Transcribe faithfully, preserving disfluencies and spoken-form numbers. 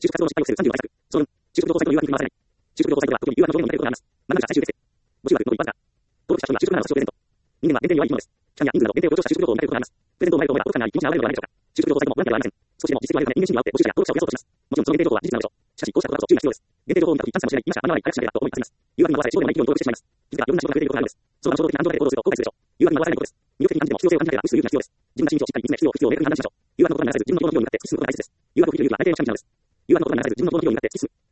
就職活動の失敗を防ぐさんじゅうの対策。総論。就職情報サイトの誘惑に振り回されない。就職情報サイトは特に誘惑の上限を満たれることがあります。学んだ最終決定。募集枠残りわずか。登録者数は就職などの必要プレゼント。人間は限定に弱い生き物です。期間や人数など限定を強調した就職情報を満たれることがあります。プレゼントを前と思えばお得感があり気持ちが上がるのではないでしょうか。就職情報サイトもボランティアではありません。少しでも実績を上げるため人間心理を煽って募集者や登録者を増やそうとします。もちろんその限定情報は事実なのでしょう。しかしこうしたことだと注意が必要です。限定情報を見たとき一般性も知れない今社マニュアルに早くしなければと思います。誘惑に惑わされ、地方でもない企業に登録してしまいます。気づけばいろんな仕事が増えていることがあるのです。その場の衝動的な感情だけで行動すると後悔するでしょう。誘惑に惑わされないことです。魅力的に感じても必要性を感じなければ無視する勇気が必要です。自分が真実をしっかり見つめ、必要不必要を明確に判断しましょう。誘惑のことにならず自分の希望の企業に向かって突き進むことが大切です。誘惑を受ける勇気は大抵のくしゃみなのです。誘惑のことにならず自分の希望の企業に向かって突き進む。